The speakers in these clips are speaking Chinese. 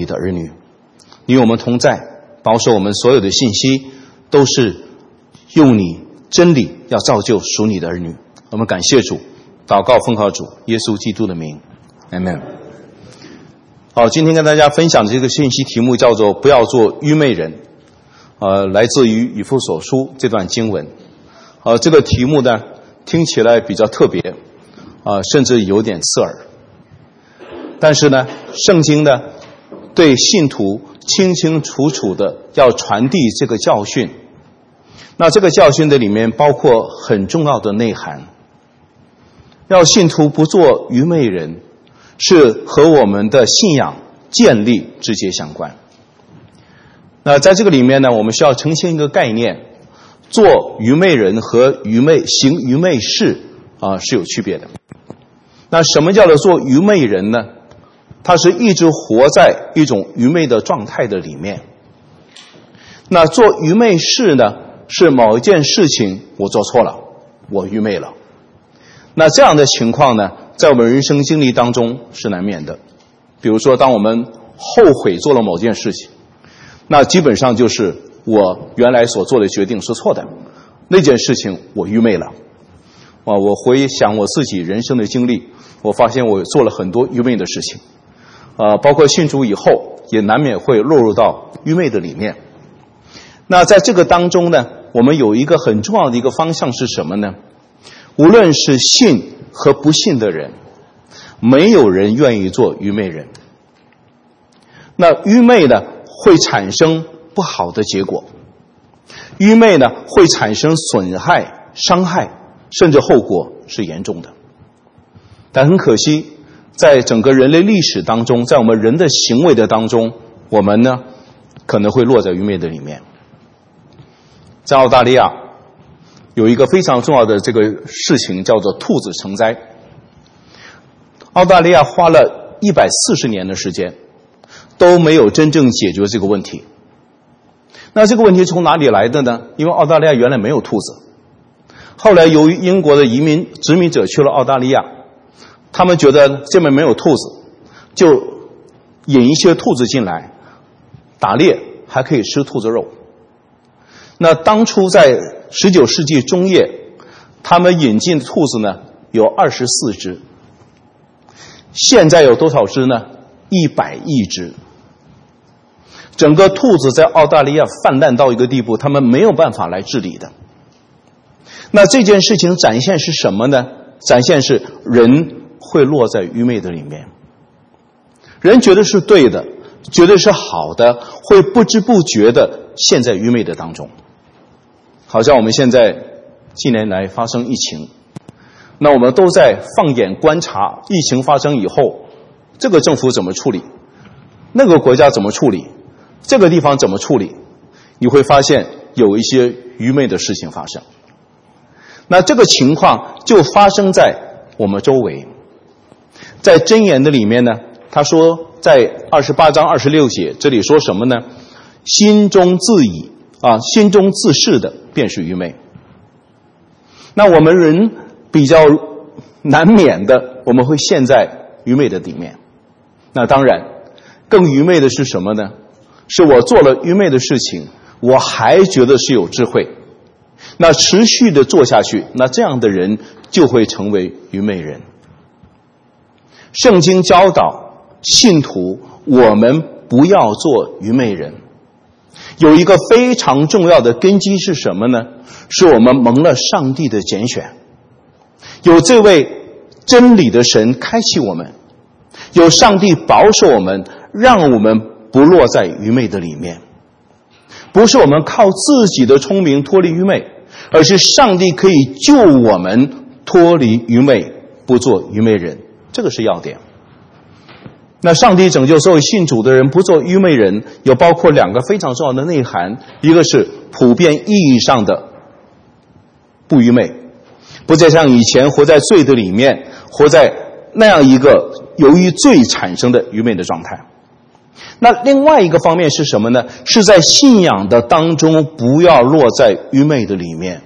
你的儿女。你与我们同在，保守我们所有的信息都是用你真理要造就属你的儿女。我们感谢主，祷告奉靠主耶稣基督的名，阿们。好，今天跟大家分享的这个信息题目叫做不要做愚昧人，来自于以弗所书这段经文。这个题目呢听起来比较特别，甚至有点刺耳。但是呢，圣经呢对信徒清清楚楚的要传递这个教训。那这个教训的里面包括很重要的内涵，要信徒不做愚昧人，是和我们的信仰建立直接相关。那在这个里面呢，我们需要澄清一个概念，做愚昧人和行愚昧事是有区别的。那什么叫做做愚昧人呢？他是一直活在一种愚昧的状态的里面。那做愚昧事呢，是某一件事情我做错了，我愚昧了。那这样的情况呢，在我们人生经历当中是难免的。比如说当我们后悔做了某件事情，那基本上就是我原来所做的决定是错的，那件事情我愚昧了。我回想我自己人生的经历，我发现我做了很多愚昧的事情，包括信主以后也难免会落入到愚昧的里面。那在这个当中呢，我们有一个很重要的一个方向是什么呢？无论是信和不信的人，没有人愿意做愚昧人。那愚昧呢会产生不好的结果，愚昧呢会产生损害、伤害，甚至后果是严重的。但很可惜，在整个人类历史当中，在我们人的行为的当中，我们呢可能会落在愚昧的里面。在澳大利亚有一个非常重要的这个事情叫做兔子成灾。澳大利亚花了140年的时间都没有真正解决这个问题。那这个问题从哪里来的呢？因为澳大利亚原来没有兔子，后来由于英国的殖民者去了澳大利亚，他们觉得这边没有兔子，就引一些兔子进来打猎，还可以吃兔子肉。那当初在19世纪中叶，他们引进的兔子呢有24只，现在有多少只呢？100亿只。整个兔子在澳大利亚泛滥到一个地步，他们没有办法来治理的。那这件事情展现是什么呢？展现是人会落在愚昧的里面，人觉得是对的，觉得是好的，会不知不觉的陷在愚昧的当中。好像我们现在近年来发生疫情，那我们都在放眼观察疫情发生以后，这个政府怎么处理，那个国家怎么处理，这个地方怎么处理，你会发现有一些愚昧的事情发生。那这个情况就发生在我们周围。在箴言的里面呢，他说在28章26节，这里说什么呢？心中自恃的便是愚昧。那我们人比较难免的，我们会陷在愚昧的里面。那当然更愚昧的是什么呢？是我做了愚昧的事情，我还觉得是有智慧，那持续的做下去，那这样的人就会成为愚昧人。圣经教导信徒，我们不要做愚昧人。有一个非常重要的根基是什么呢？是我们蒙了上帝的拣选，有这位真理的神开启我们，有上帝保守我们，让我们不落在愚昧的里面。不是我们靠自己的聪明脱离愚昧，而是上帝可以救我们脱离愚昧，不做愚昧人，这个是要点。那上帝拯救所有信主的人不做愚昧人，有包括2个非常重要的内涵，一个是普遍意义上的不愚昧，不再像以前活在罪的里面，活在那样一个由于罪产生的愚昧的状态。那另外一个方面是什么呢？是在信仰的当中不要落在愚昧的里面。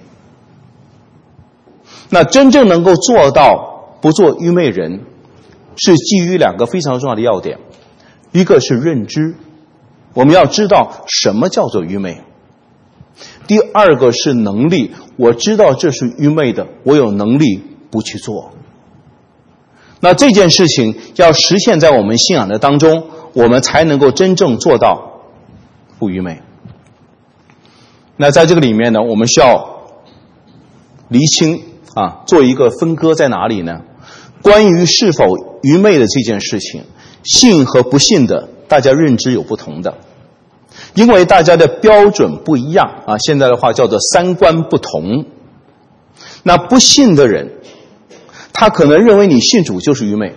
那真正能够做到不做愚昧人，是基于2个非常重要的要点。 一个是认知，我们要知道什么叫做愚昧。第二个是能力，我知道这是愚昧的，我有能力不去做。那这件事情要实现在我们信仰的当中，我们才能够真正做到不愚昧。那在这个里面呢，我们需要厘清做一个分割在哪里呢？关于是否愚昧的这件事情，信和不信的大家认知有不同的，因为大家的标准不一样现在的话叫做三观不同。那不信的人，他可能认为你信主就是愚昧。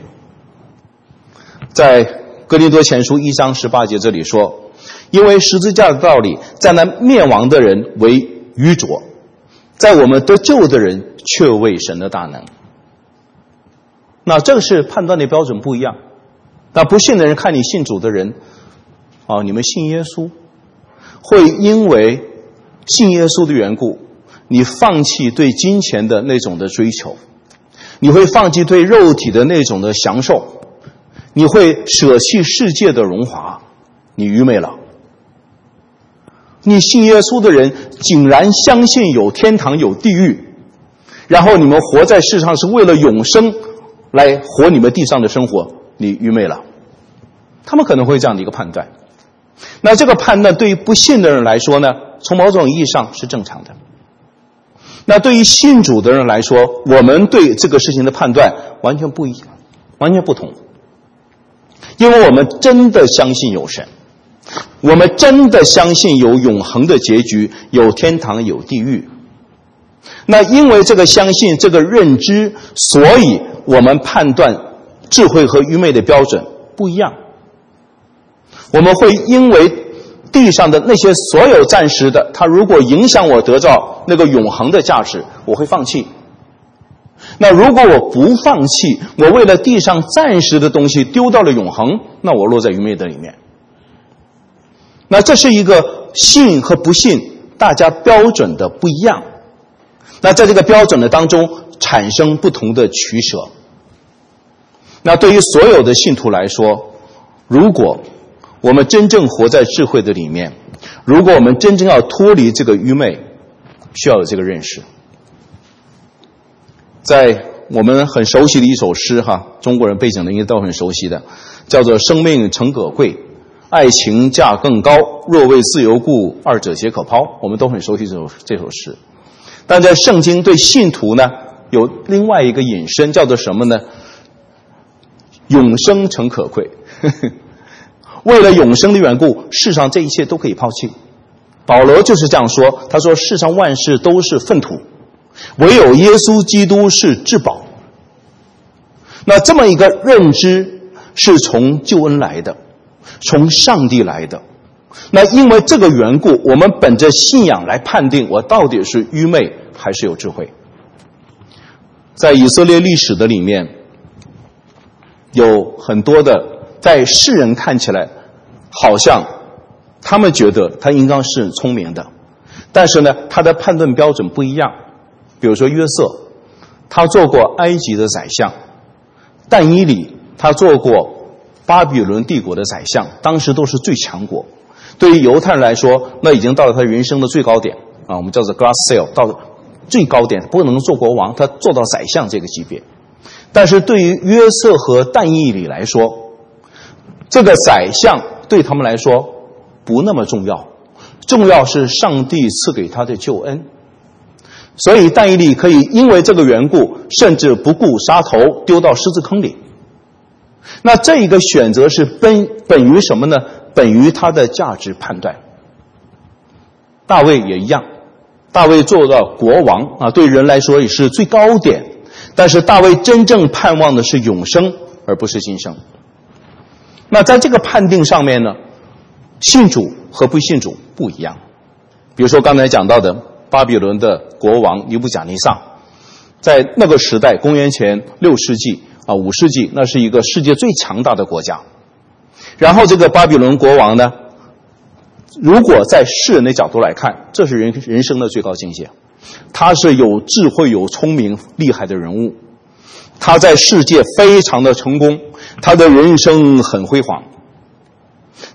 在哥林多前书1章18节这里说，因为十字架的道理在那灭亡的人为愚拙，在我们得救的人却为神的大能。那这个是判断的标准不一样。那不信的人看你信主的人你们信耶稣，会因为信耶稣的缘故，你放弃对金钱的那种的追求，你会放弃对肉体的那种的享受，你会舍弃世界的荣华，你愚昧了。你信耶稣的人竟然相信有天堂有地狱，然后你们活在世上是为了永生来活你们地上的生活，你愚昧了。他们可能会这样的一个判断。那这个判断对于不信的人来说呢，从某种意义上是正常的。那对于信主的人来说，我们对这个事情的判断完全不一样，完全不同。因为我们真的相信有神，我们真的相信有永恒的结局，有天堂有地狱。那因为这个相信，这个认知，所以我们判断智慧和愚昧的标准不一样。我们会因为地上的那些所有暂时的，它如果影响我得到那个永恒的价值，我会放弃。那如果我不放弃，我为了地上暂时的东西丢到了永恒，那我落在愚昧的里面。那这是一个信和不信大家标准的不一样。那在这个标准的当中产生不同的取舍。那对于所有的信徒来说，如果我们真正活在智慧的里面，如果我们真正要脱离这个愚昧，需要有这个认识。在我们很熟悉的一首诗中国人背景的应该都很熟悉的，叫做生命诚可贵，爱情价更高，若为自由故，二者皆可抛。我们都很熟悉这首诗。但在圣经对信徒呢，有另外一个引申，叫做什么呢？永生诚可贵。为了永生的缘故，世上这一切都可以抛弃。保罗就是这样说，他说世上万事都是粪土，唯有耶稣基督是至宝。那这么一个认知是从救恩来的，从上帝来的。那因为这个缘故，我们本着信仰来判定我到底是愚昧还是有智慧。在以色列历史的里面，有很多的在世人看起来好像他们觉得他应当是聪明的，但是呢他的判断标准不一样。比如说约瑟，他做过埃及的宰相；但以理，他做过巴比伦帝国的宰相，当时都是最强国。对于犹太人来说，那已经到了他人生的最高点我们叫做 glass ceiling， 到了最高点，不能做国王，他做到宰相这个级别。但是对于约瑟和但以理来说，这个宰相对他们来说不那么重要，重要是上帝赐给他的救恩。所以但以理可以因为这个缘故，甚至不顾杀头，丢到狮子坑里。那这一个选择是本于什么呢？本于他的价值判断。大卫也一样，大卫做到国王对人来说也是最高点，但是大卫真正盼望的是永生，而不是今生。那在这个判定上面呢，信主和不信主不一样。比如说刚才讲到的巴比伦的国王尼布甲尼撒，在那个时代，公元前6世纪5世纪，那是一个世界最强大的国家。然后这个巴比伦国王呢，如果在世人的角度来看，这是人生的最高境界。他是有智慧、有聪明、厉害的人物，他在世界非常的成功，他的人生很辉煌。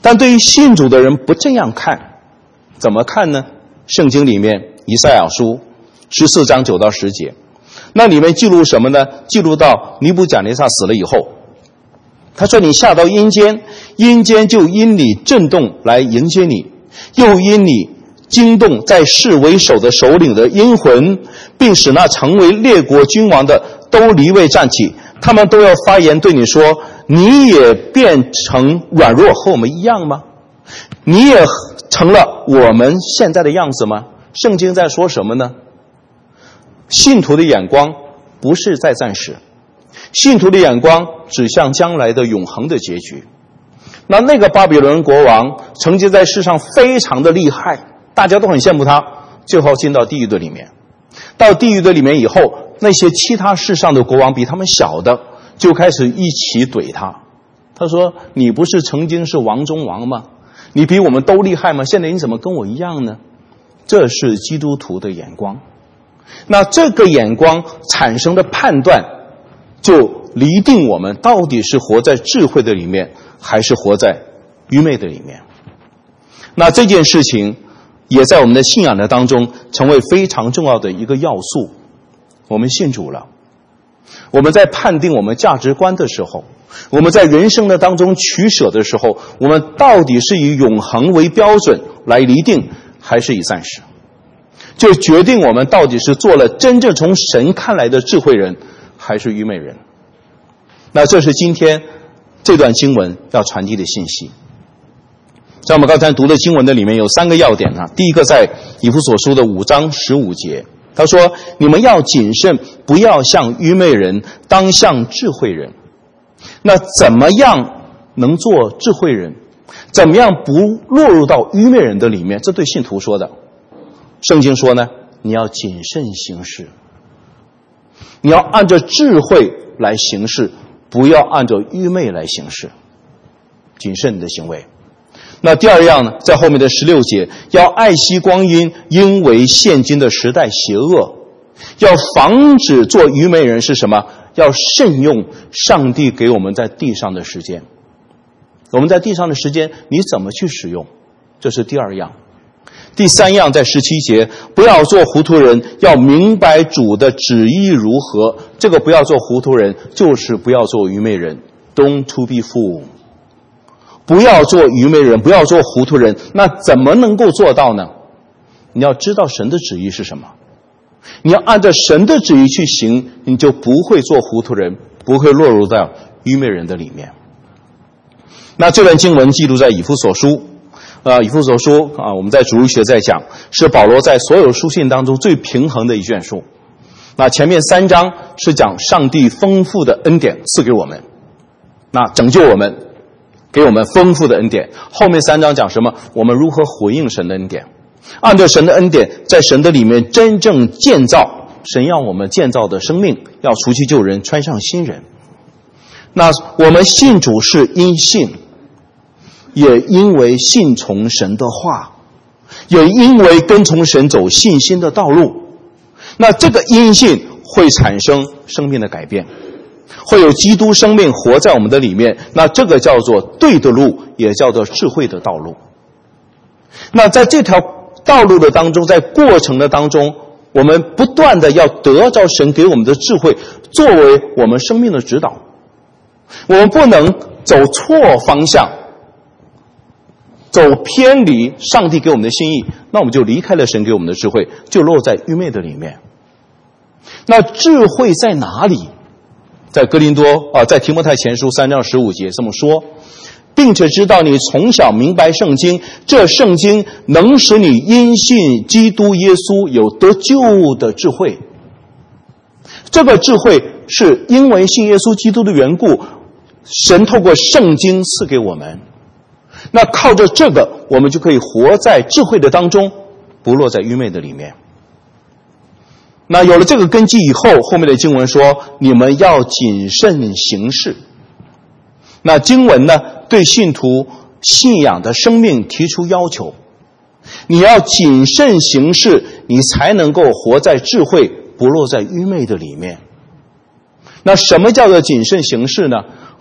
但对于信主的人不这样看，怎么看呢？圣经里面以赛亚书14章9到10节，那里面记录什么呢？记录到尼布甲尼撒死了以后，他说你下到阴间，阴间就因你震动来迎接你，又因你惊动在世为首的首领的阴魂，并使那成为列国君王的都离位站起，他们都要发言对你说，你也变成软弱和我们一样吗？你也成了我们现在的样子吗？圣经在说什么呢？信徒的眼光不是在暂时，信徒的眼光指向将来的永恒的结局。那个巴比伦国王曾经在世上非常的厉害，大家都很羡慕他，最后进到地狱的里面。到地狱的里面以后，那些其他世上的国王比他们小的就开始一起怼他。他说，你不是曾经是王中王吗？你比我们都厉害吗？现在你怎么跟我一样呢？这是基督徒的眼光。那这个眼光产生的判断，就厘定我们到底是活在智慧的里面，还是活在愚昧的里面。那这件事情也在我们的信仰的当中成为非常重要的一个要素。我们信主了，我们在判定我们价值观的时候，我们在人生的当中取舍的时候，我们到底是以永恒为标准来厘定，还是以暂时，就决定我们到底是做了真正从神看来的智慧人，还是愚昧人。那这是今天这段经文要传递的信息。在我们刚才读的经文的里面有3个要点啊。第一个在以弗所书的5章15节，他说，你们要谨慎，不要像愚昧人，当像智慧人。那怎么样能做智慧人？怎么样不落入到愚昧人的里面？这对信徒说的。圣经说呢，你要谨慎行事，你要按照智慧来行事，不要按照愚昧来行事，谨慎你的行为。那第二样呢，在后面的16节，要爱惜光阴，因为现今的时代邪恶。要防止做愚昧人是什么？要慎用上帝给我们在地上的时间。我们在地上的时间你怎么去使用？这是第二样。第3样在17节，不要做糊涂人，要明白主的旨意如何。这个不要做糊涂人，就是不要做愚昧人。 Don't to be fool。 不要做愚昧人，不要做糊涂人。那怎么能够做到呢？你要知道神的旨意是什么，你要按照神的旨意去行，你就不会做糊涂人，不会落入到愚昧人的里面。那这段经文记录在以弗所书，以弗所书我们在主日学在讲，是保罗在所有书信当中最平衡的一卷书。那前面3章是讲上帝丰富的恩典赐给我们，那拯救我们，给我们丰富的恩典。后面3章讲什么？我们如何回应神的恩典，按照神的恩典，在神的里面真正建造神要我们建造的生命，要除去旧人，穿上新人。那我们信主是因信，也因为信从神的话，也因为跟从神走信心的道路。那这个因信会产生生命的改变，会有基督生命活在我们的里面。那这个叫做对的路，也叫做智慧的道路。那在这条道路的当中，在过程的当中，我们不断的要得着神给我们的智慧，作为我们生命的指导。我们不能走错方向，走偏离上帝给我们的心意，那我们就离开了神给我们的智慧，就落在愚昧的里面。那智慧在哪里？在在提摩太前书3章15节这么说，并且知道你从小明白圣经，这圣经能使你因信基督耶稣有得救的智慧。这个智慧是因为信耶稣基督的缘故，神透过圣经赐给我们。那靠着这个，我们就可以活在智慧的当中，不落在愚昧的里面。那有了这个根基以后，后面的经文说，你们要谨慎行事。那经文呢，对信徒信仰的生命提出要求，你要谨慎行事，你才能够活在智慧，不落在愚昧的里面。那什么叫做谨慎行事呢？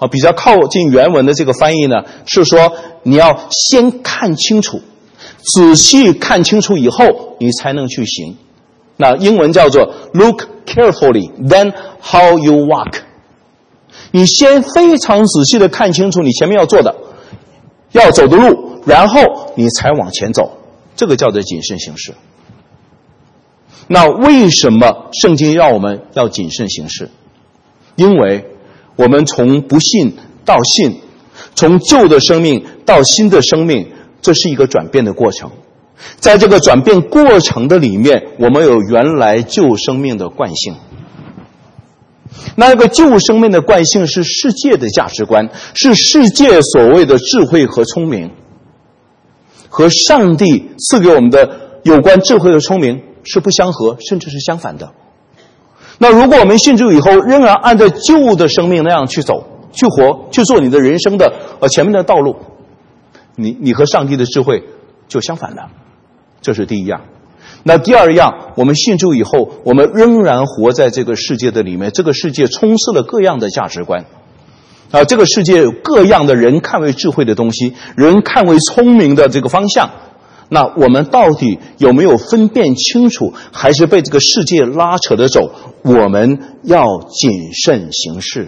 比较靠近原文的这个翻译呢，是说你要先看清楚，仔细看清楚以后，你才能去行。那英文叫做 look carefully, then how you walk。你先非常仔细的看清楚你前面要做的、要走的路，然后你才往前走，这个叫做谨慎行事。那为什么圣经让我们要谨慎行事？因为我们从不信到信，从旧的生命到新的生命，这是一个转变的过程。在这个转变过程的里面，我们有原来旧生命的惯性。那个旧生命的惯性是世界的价值观，是世界所谓的智慧和聪明，和上帝赐给我们的有关智慧和聪明是不相合，甚至是相反的。那如果我们信主以后仍然按照旧的生命那样去走、去活、去做你的人生的前面的道路，你和上帝的智慧就相反了。这是第一样。那第二样，我们信主以后，我们仍然活在这个世界的里面，这个世界充斥了各样的价值观。这个世界有各样的人看为智慧的东西，人看为聪明的这个方向。那我们到底有没有分辨清楚，还是被这个世界拉扯着走？我们要谨慎行事。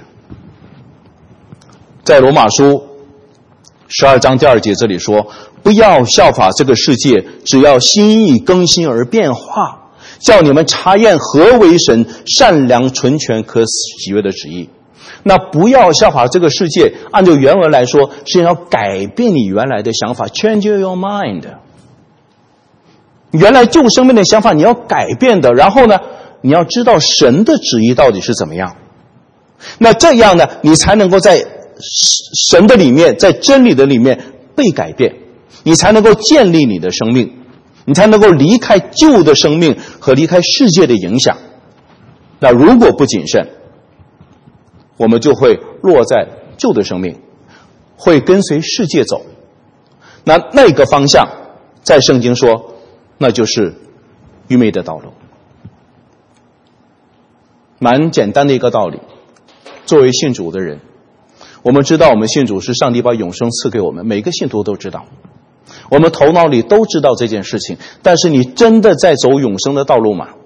在罗马书12章第2节这里说，不要效法这个世界，只要心意更新而变化，叫你们察验何为神善良纯全可喜悦的旨意。那不要效法这个世界，按照原文来说，是要改变你原来的想法 ，change your mind。原来旧生命的想法你要改变的，然后呢，你要知道神的旨意到底是怎么样。那这样呢，你才能够在神的里面，在真理的里面被改变，你才能够建立你的生命，你才能够离开旧的生命和离开世界的影响。那如果不谨慎，我们就会落在旧的生命，会跟随世界走。那个方向，在圣经说，那就是愚昧的道路。蛮简单的一个道理。作为信主的人，我们知道我们信主是上帝把永生赐给我们，每个信徒都知道，我们头脑里都知道这件事情。但是你真的在走永生的道路吗？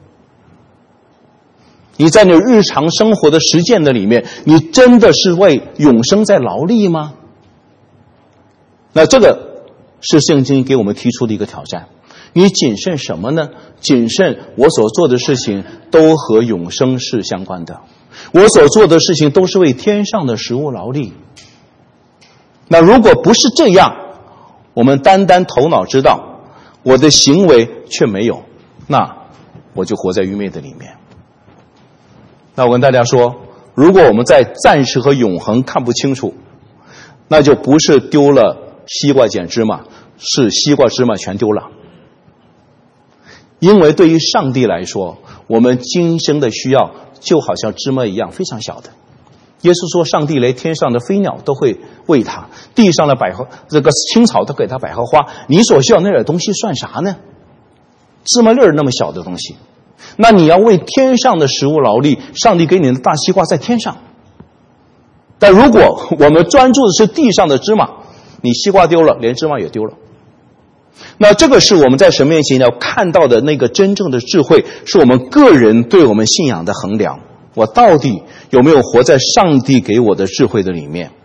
你在你日常生活的实践的里面，你真的是为永生在劳力吗？那这个是圣经给我们提出的一个挑战。你谨慎什么呢？谨慎我所做的事情都和永生是相关的，我所做的事情都是为天上的食物劳力。那如果不是这样，我们单单头脑知道，我的行为却没有，那我就活在愚昧的里面。那我跟大家说，如果我们在暂时和永恒看不清楚，那就不是丢了西瓜捡芝麻，是西瓜芝麻全丢了。因为对于上帝来说，我们今生的需要就好像芝麻一样非常小的。耶稣说，上帝连天上的飞鸟都会喂他，地上的百合这个青草都给他百合花，你所需要那点东西算啥呢？芝麻粒儿那么小的东西，那你要为天上的食物劳力，上帝给你的大西瓜在天上。但如果我们专注的是地上的芝麻，你西瓜丢了，连芝麻也丢了。那这个是我们在神面前要看到的那个真正的智慧，是我们个人对我们信仰的衡量。我到底有没有活在上帝给我的智慧的里面？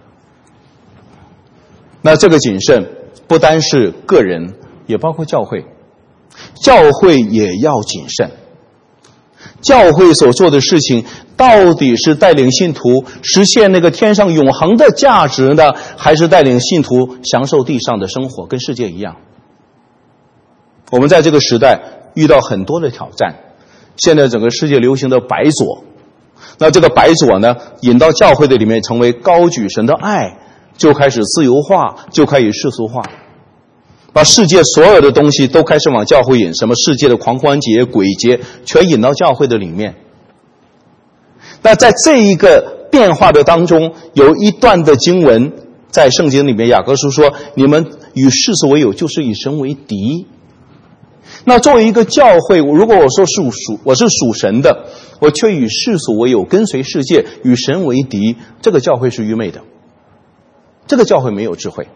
那这个谨慎不单是个人，也包括教会。教会也要谨慎。教会所做的事情到底是带领信徒实现那个天上永恒的价值呢，还是带领信徒享受地上的生活，跟世界一样？我们在这个时代遇到很多的挑战。现在整个世界流行的白左，那这个白左呢，引到教会的里面，成为高举神的爱，就开始自由化，就开始世俗化，把世界所有的东西都开始往教会引，什么世界的狂欢节、鬼节，全引到教会的里面。那在这一个变化的当中，有一段的经文在圣经里面，雅各书说，你们与世俗为友，就是与神为敌。 那作为一个教会，如果我说我是属神的，我却与世俗为友，跟随世界，与神为敌，这个教会是愚昧的，这个教会没有智慧。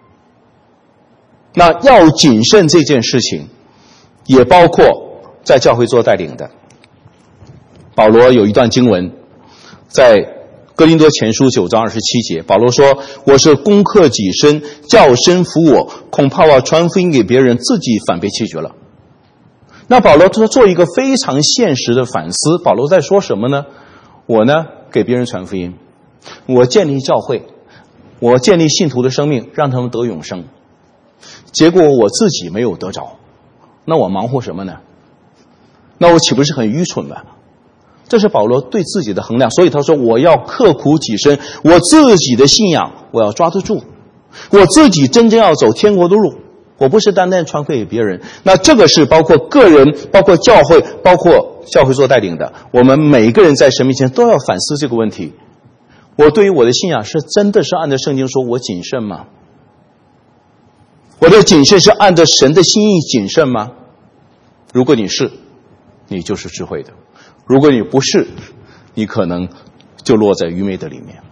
那要谨慎这件事情，也包括在教会做带领的。保罗有一段经文，在哥林多前书9章27节，保罗说：我是攻克己身，叫身服我，恐怕我传福音给别人，自己反被弃绝了。那保罗做一个非常现实的反思，保罗在说什么呢？我呢，给别人传福音，我建立教会，我建立信徒的生命，让他们得永生，结果我自己没有得着，那我忙活什么呢？那我岂不是很愚蠢吗？这是保罗对自己的衡量，所以他说我要刻苦己身，我自己的信仰我要抓得住，我自己真正要走天国的路，我不是单单传给别人。那这个是包括个人，包括教会，包括教会做带领的，我们每个人在神面前都要反思这个问题。我对于我的信仰是真的是按照圣经说我谨慎吗？我的谨慎是按照神的心意谨慎吗？如果你是，你就是智慧的；如果你不是，你可能就落在愚昧的里面。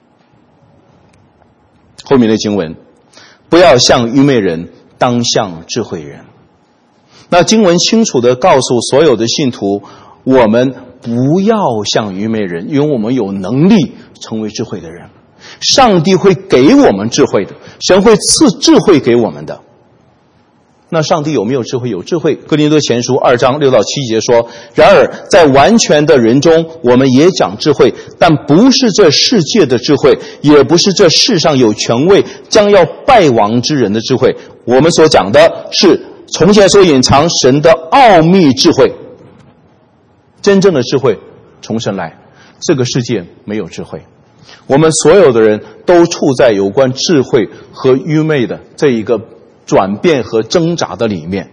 后面的经文，不要像愚昧人，当像智慧人。那经文清楚地告诉所有的信徒，我们不要像愚昧人，因为我们有能力成为智慧的人。上帝会给我们智慧的，神会赐智慧给我们的。那上帝有没有智慧？有智慧。哥林多前书2章6到7节说：然而在完全的人中，我们也讲智慧，但不是这世界的智慧，也不是这世上有权位将要败亡之人的智慧。我们所讲的是从前所隐藏神的奥秘智慧。真正的智慧从神来，这个世界没有智慧。我们所有的人都处在有关智慧和愚昧的这一个转变和挣扎的里面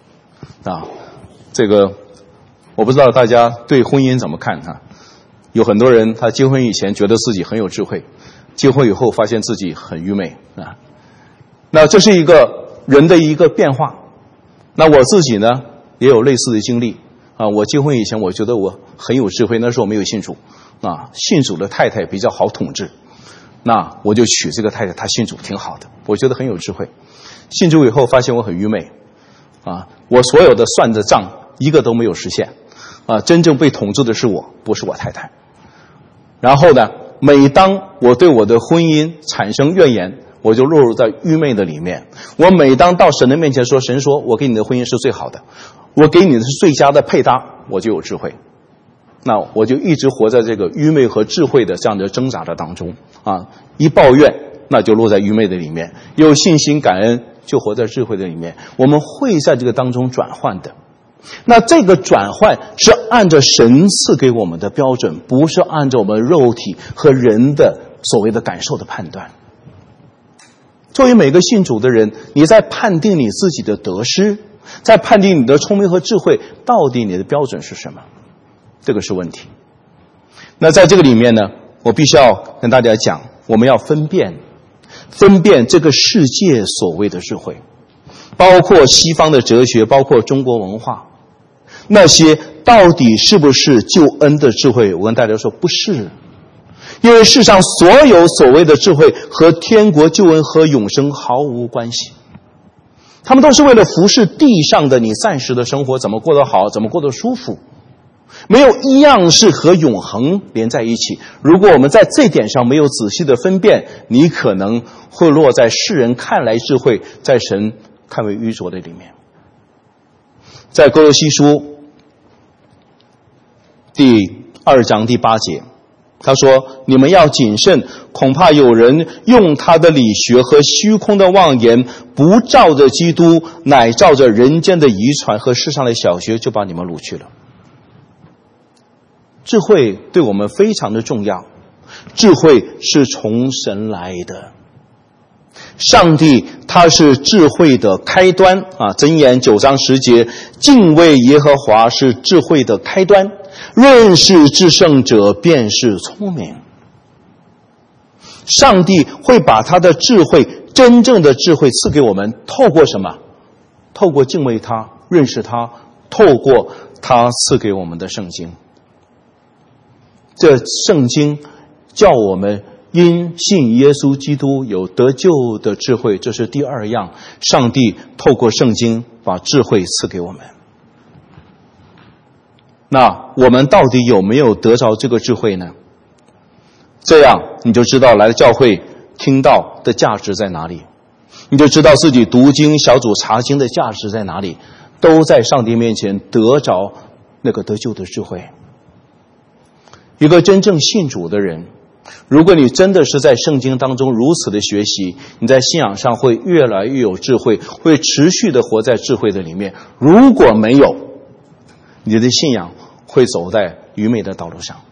这个我不知道大家对婚姻怎么看有很多人他结婚以前觉得自己很有智慧，结婚以后发现自己很愚昧那这是一个人的一个变化。那我自己呢也有类似的经历我结婚以前我觉得我很有智慧，那时候我没有信主信主的太太比较好统治，那我就娶这个太太，她信主挺好的，我觉得很有智慧。信主以后发现我很愚昧我所有的算的账一个都没有实现真正被统治的是我，不是我太太。然后呢，每当我对我的婚姻产生怨言，我就落入在愚昧的里面。我每当到神的面前说，神说我给你的婚姻是最好的，我给你的是最佳的配搭，我就有智慧。那我就一直活在这个愚昧和智慧的这样的挣扎的当中一抱怨那就落在愚昧的里面，有信心感恩就活在智慧的里面。我们会在这个当中转换的。那这个转换是按照神赐给我们的标准，不是按照我们肉体和人的所谓的感受的判断。作为每个信主的人，你在判定你自己的得失，在判定你的聪明和智慧，到底你的标准是什么？这个是问题。那在这个里面呢，我必须要跟大家讲，我们要分辨这个世界所谓的智慧，包括西方的哲学，包括中国文化，那些到底是不是救恩的智慧？我跟大家说不是，因为世上所有所谓的智慧和天国救恩和永生毫无关系，他们都是为了服侍地上的你暂时的生活，怎么过得好，怎么过得舒服，没有一样是和永恒连在一起。如果我们在这点上没有仔细的分辨，你可能会落在世人看来智慧，在神看为愚拙的里面。在哥罗西书第2章第8节，他说：你们要谨慎，恐怕有人用他的理学和虚空的妄言，不照着基督，乃照着人间的遗传和世上的小学，就把你们掳去了。智慧对我们非常的重要，智慧是从神来的。上帝他是智慧的开端箴言9章10节，敬畏耶和华是智慧的开端，认识至圣者便是聪明。上帝会把他的智慧，真正的智慧赐给我们，透过什么？透过敬畏他， 认识他，透过他赐给我们的圣经。这圣经叫我们因信耶稣基督有得救的智慧，这是第二样，上帝透过圣经把智慧赐给我们。那我们到底有没有得着这个智慧呢？这样你就知道来教会听到的价值在哪里，你就知道自己读经小组查经的价值在哪里，都在上帝面前得着那个得救的智慧。一个真正信主的人，如果你真的是在圣经当中如此的学习，你在信仰上会越来越有智慧，会持续的活在智慧的里面。如果没有，你的信仰会走在愚昧的道路上。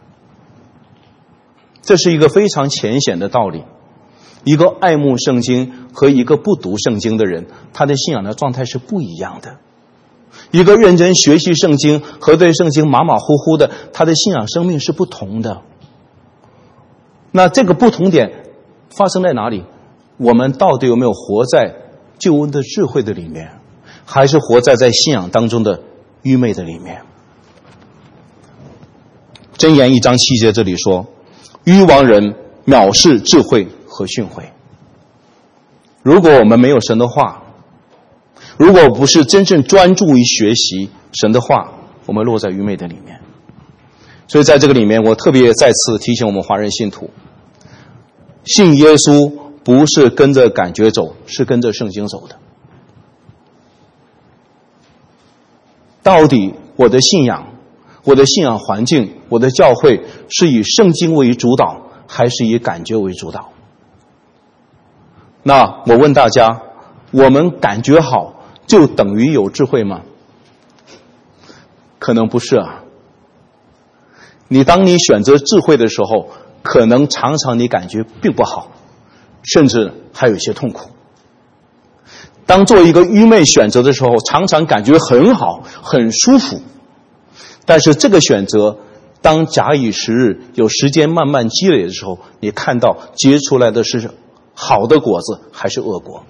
这是一个非常浅显的道理。一个爱慕圣经和一个不读圣经的人，他的信仰的状态是不一样的。一个认真学习圣经和对圣经马马虎虎的，他的信仰生命是不同的。那这个不同点发生在哪里？我们到底有没有活在救恩的智慧的里面，还是活在信仰当中的愚昧的里面？箴言1章7节这里说，愚妄人藐视智慧和训诲。如果我们没有神的话，如果不是真正专注于学习神的话，我们落在愚昧的里面。所以在这个里面，我特别再次提醒我们华人信徒，信耶稣不是跟着感觉走，是跟着圣经走的。到底我的信仰环境，我的教会是以圣经为主导，还是以感觉为主导？那我问大家，我们感觉好就等于有智慧吗？可能不是啊。当你选择智慧的时候，可能常常你感觉并不好，甚至还有一些痛苦。当做一个愚昧选择的时候，常常感觉很好，很舒服。但是这个选择，当假以时日，有时间慢慢积累的时候，你看到结出来的是好的果子还是恶果。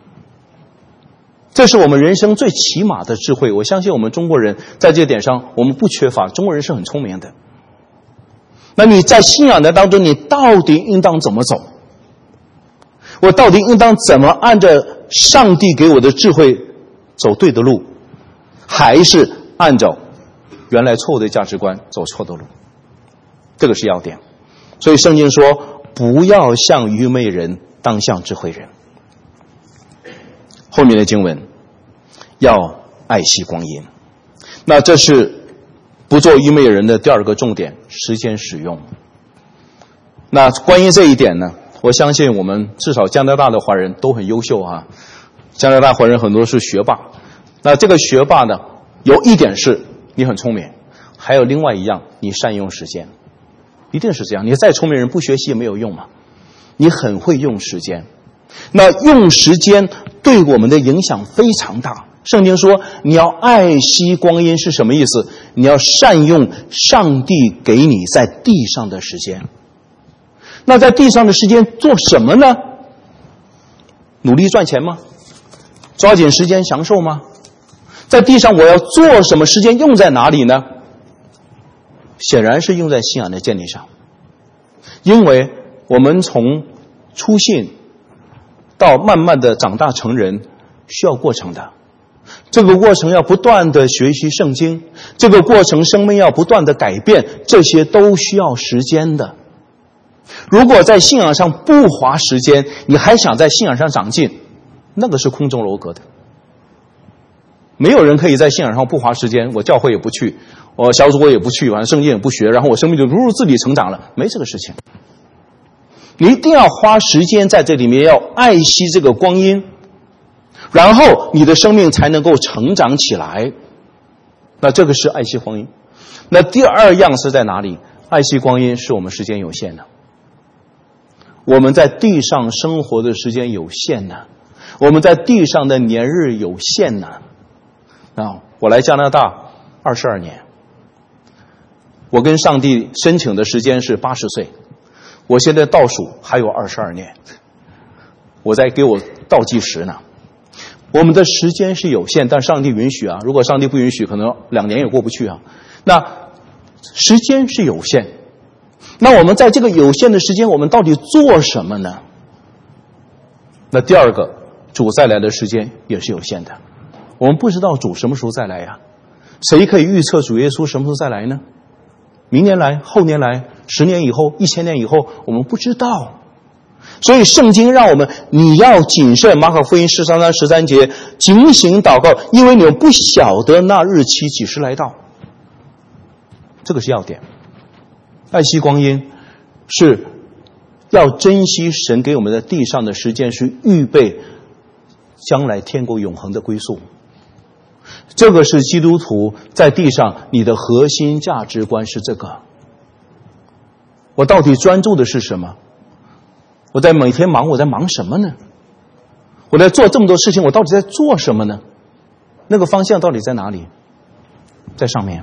这是我们人生最起码的智慧。我相信我们中国人在这点上我们不缺乏，中国人是很聪明的。那你在信仰的当中，你到底应当怎么走？我到底应当怎么按照上帝给我的智慧走对的路，还是按照原来错误的价值观走错的路？这个是要点。所以圣经说，不要像愚昧人，当像智慧人。后面的经文，要爱惜光阴。那这是不做愚昧人的第二个重点，时间使用。那关于这一点呢，我相信我们至少加拿大的华人都很优秀啊。加拿大华人很多是学霸。那这个学霸呢，有一点是你很聪明，还有另外一样，你善用时间。一定是这样，你再聪明人不学习也没有用嘛。你很会用时间。那用时间对我们的影响非常大。圣经说你要爱惜光阴是什么意思？你要善用上帝给你在地上的时间。那在地上的时间做什么呢？努力赚钱吗？抓紧时间享受吗？在地上我要做什么？时间用在哪里呢？显然是用在信仰的建立上。因为我们从初信到慢慢的长大成人需要过程的。这个过程要不断的学习圣经，这个过程生命要不断的改变，这些都需要时间的。如果在信仰上不花时间，你还想在信仰上长进，那个是空中楼阁的。没有人可以在信仰上不花时间，我教会也不去，我小组我也不去，完了圣经也不学，然后我生命就如自己成长了，没这个事情。你一定要花时间在这里面，要爱惜这个光阴，然后你的生命才能够成长起来。那这个是爱惜光阴。那第二样是在哪里？爱惜光阴是我们时间有限的。我们在地上生活的时间有限呢，我们在地上的年日有限呢。我来加拿大22年，我跟上帝申请的时间是80岁，我现在倒数还有22年，我在给我倒计时呢。 我们的时间是有限，但上帝允许啊。如果上帝不允许，可能2年也过不去啊。那时间是有限，那我们在这个有限的时间，我们到底做什么呢？那第二个，主再来的时间也是有限的，我们不知道主什么时候再来呀。谁可以预测主耶稣什么时候再来呢？明年来，后年来，10年以后，1000年以后，我们不知道。所以圣经让我们，你要谨慎，马可福音13章13节，警醒祷告，因为你们不晓得那日期几时来到。这个是要点。爱惜光阴是要珍惜神给我们的地上的时间，是预备将来天国永恒的归宿。这个是基督徒在地上你的核心价值观，是这个。我到底专注的是什么？我在每天忙，我在忙什么呢？我在做这么多事情，我到底在做什么呢？那个方向到底在哪里？在上面。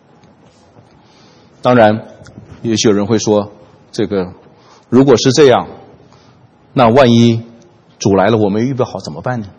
当然也许有人会说，这个如果是这样，那万一主来了我没预备好怎么办呢？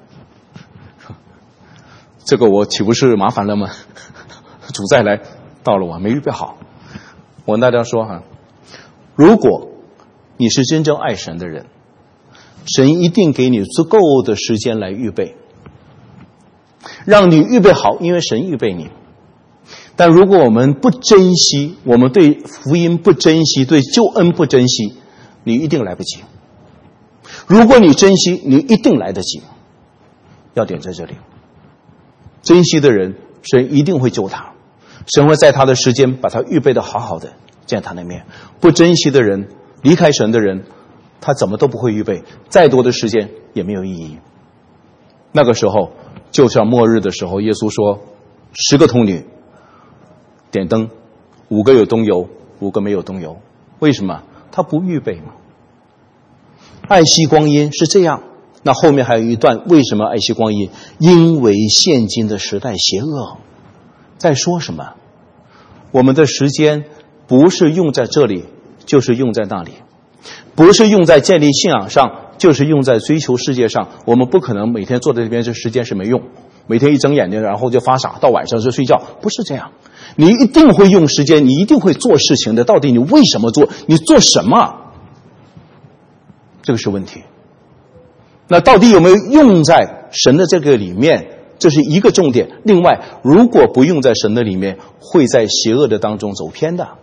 这个我岂不是麻烦了吗？主再来到了我没预备好。我跟大家说如果你是真正爱神的人，神一定给你足够的时间来预备，让你预备好，因为神预备你。但如果我们不珍惜，我们对福音不珍惜，对救恩不珍惜，你一定来不及。如果你珍惜，你一定来得及。要点在这里，珍惜的人，神一定会救他，神会在他的时间把他预备的好好的见他的面。不珍惜的人，离开神的人，他怎么都不会预备，再多的时间也没有意义。那个时候就像末日的时候，耶稣说10个童女点灯，5个有灯油，5个没有灯油。为什么？他不预备嘛。爱惜光阴是这样。那后面还有一段，为什么爱惜光阴？因为现今的时代邪恶。在说什么？我们的时间不是用在这里，就是用在那里，不是用在建立信仰上，就是用在追求世界上。我们不可能每天坐在这边，这时间是没用，每天一睁眼睛然后就发傻，到晚上就睡觉，不是这样。你一定会用时间，你一定会做事情的。到底你为什么做？你做什么？这个是问题。那到底有没有用在神的这个里面？这是一个重点。另外，如果不用在神的里面，会在邪恶的当中走偏的。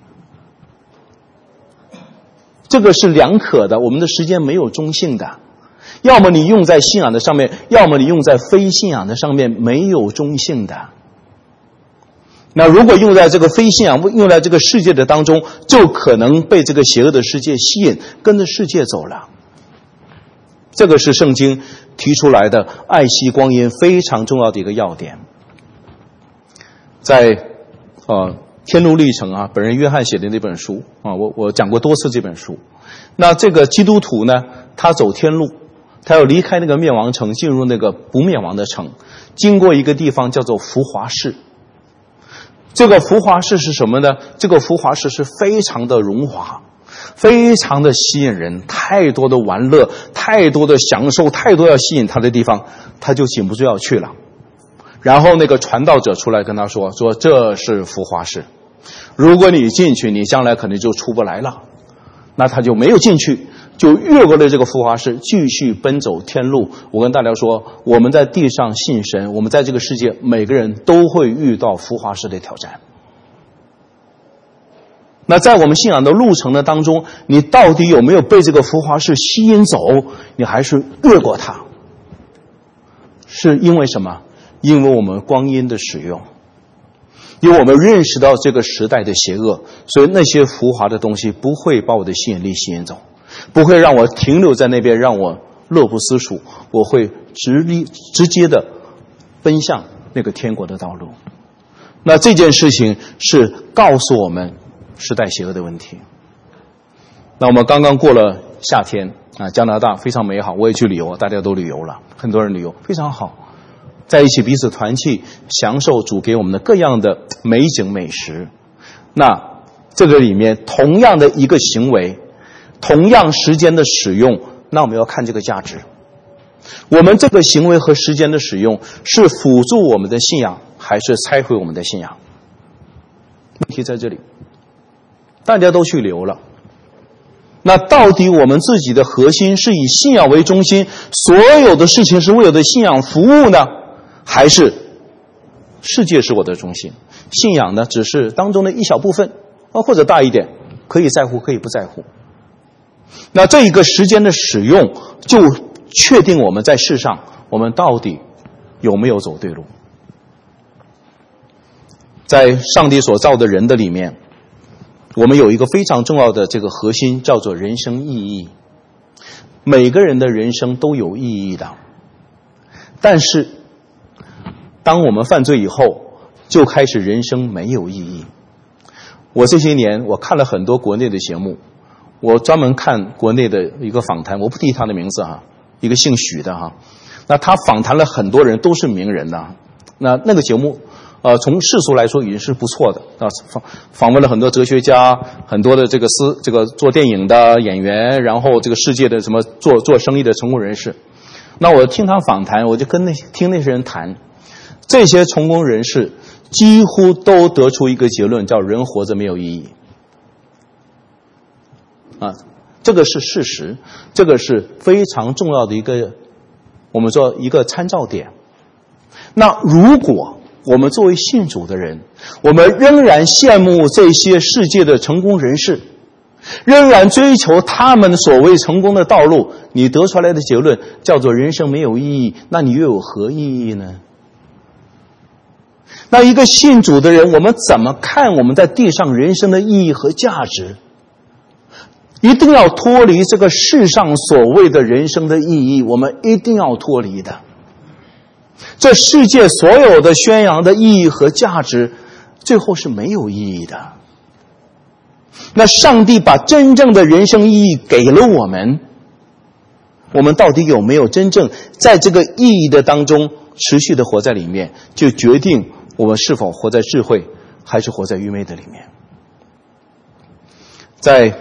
这个是两可的，我们的时间没有中性的。要么你用在信仰的上面，要么你用在非信仰的上面，没有中性的。那如果用在这个非信仰，用在这个世界的当中，就可能被这个邪恶的世界吸引，跟着世界走了。这个是圣经提出来的爱惜光阴非常重要的一个要点。在天路历程本人约翰写的那本书我讲过多次这本书。那这个基督徒呢，他走天路，他要离开那个灭亡城，进入那个不灭亡的城，经过一个地方叫做浮华市。这个浮华市是什么呢？这个浮华市是非常的荣华，非常的吸引人，太多的玩乐，太多的享受，太多要吸引他的地方，他就禁不住要去了。然后那个传道者出来跟他说这是浮华市，如果你进去，你将来可能就出不来了。那他就没有进去，就越过了这个浮华市，继续奔走天路。我跟大家说，我们在地上信神，我们在这个世界每个人都会遇到浮华市的挑战。那在我们信仰的路程的当中，你到底有没有被这个浮华市吸引走？你还是越过它？是因为什么？因为我们光阴的使用，因为我们认识到这个时代的邪恶，所以那些浮华的东西不会把我的吸引力吸引走，不会让我停留在那边，让我乐不思蜀。我会直接的奔向那个天国的道路。那这件事情是告诉我们时代邪恶的问题。那我们刚刚过了夏天加拿大非常美好，我也去旅游，大家都旅游了，很多人旅游非常好，在一起彼此团契，享受主给我们的各样的美景美食。那这个里面同样的一个行为，同样时间的使用，那我们要看这个价值。 我们这个行为和时间的使用是辅助我们的信仰，还是拆毁我们的信仰？问题在这里，大家都去留了。那到底我们自己的核心是以信仰为中心，所有的事情是为我的信仰服务呢，还是世界是我的中心，信仰呢只是当中的一小部分，或者大一点，可以在乎可以不在乎？那这一个时间的使用就确定我们在世上我们到底有没有走对路。在上帝所造的人的里面，我们有一个非常重要的这个核心，叫做人生意义。每个人的人生都有意义的，但是当我们犯罪以后，就开始人生没有意义。我这些年我看了很多国内的节目，我专门看国内的一个访谈，我不提他的名字哈，一个姓许的哈。那他访谈了很多人，都是名人的。那个节目从世俗来说已经是不错的啊，访问了很多哲学家，很多的这个做电影的演员，然后这个世界的什么做生意的成功人士。那我听他访谈，我就听那些人谈，这些成功人士几乎都得出一个结论，叫人活着没有意义啊，这个是事实，这个是非常重要的一个，我们说一个参照点。那如果我们作为信主的人，我们仍然羡慕这些世界的成功人士，仍然追求他们所谓成功的道路，你得出来的结论叫做人生没有意义，那你又有何意义呢？那一个信主的人，我们怎么看我们在地上人生的意义和价值？一定要脱离这个世上所谓的人生的意义，我们一定要脱离的。这世界所有的宣扬的意义和价值，最后是没有意义的。那上帝把真正的人生意义给了我们，我们到底有没有真正在这个意义的当中持续的活在里面，就决定我们是否活在智慧，还是活在愚昧的里面。在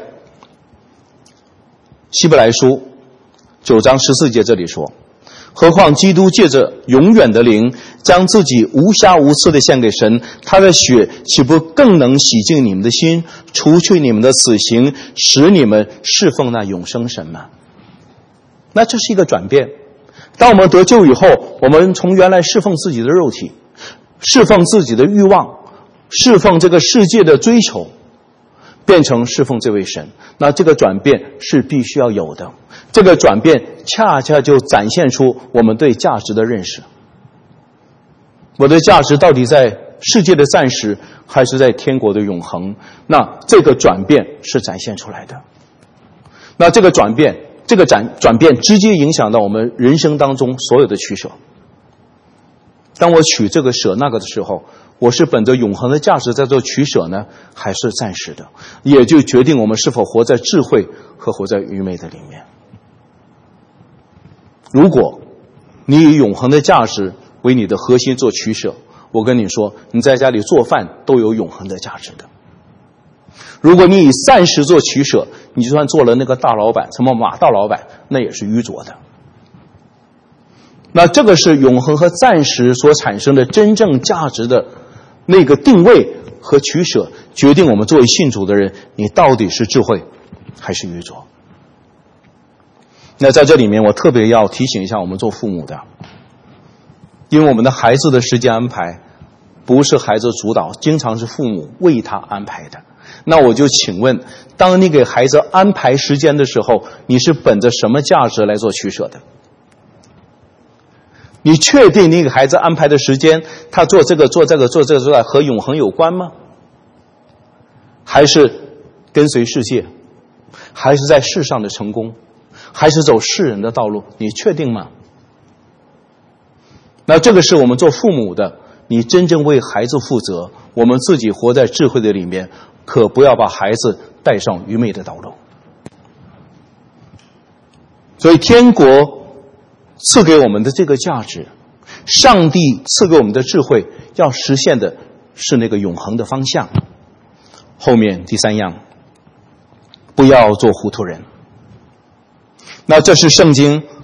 希伯来书9章14节这里说，何况基督借着永远的灵，将自己无瑕无疵的献给神，他的血岂不更能洗净你们的心，除去你们的死刑，使你们侍奉那永生神吗？那这是一个转变。当我们得救以后，我们从原来侍奉自己的肉体，侍奉自己的欲望，侍奉这个世界的追求，变成侍奉这位神，那这个转变是必须要有的。这个转变恰恰就展现出我们对价值的认识。我的价值到底在世界的暂时，还是在天国的永恒？那这个转变是展现出来的。那这个转变直接影响到我们人生当中所有的取舍。当我取这个舍那个的时候，我是本着永恒的价值在做取舍呢，还是暂时的？也就决定我们是否活在智慧和活在愚昧的里面。如果你以永恒的价值为你的核心做取舍，我跟你说，你在家里做饭都有永恒的价值的。如果你以暂时做取舍，你就算做了那个大老板，什么马大老板，那也是愚拙的。那这个是永恒和暂时所产生的真正价值的那个定位和取舍，决定我们作为信主的人，你到底是智慧还是愚拙。那在这里面我特别要提醒一下我们做父母的，因为我们的孩子的时间安排不是孩子主导，经常是父母为他安排的。那我就请问，当你给孩子安排时间的时候，你是本着什么价值来做取舍的？你确定你给孩子安排的时间，他做这个和永恒有关吗？还是跟随世界？还是在世上的成功？还是走世人的道路？你确定吗？那这个是我们做父母的，你真正为孩子负责，我们自己活在智慧的里面，可不要把孩子带上愚昧的道路。所以天国赐给我们的这个价值，上帝赐给我们的智慧，要实现的是那个永恒的方向。后面第3样，不要做糊涂人。那这是圣经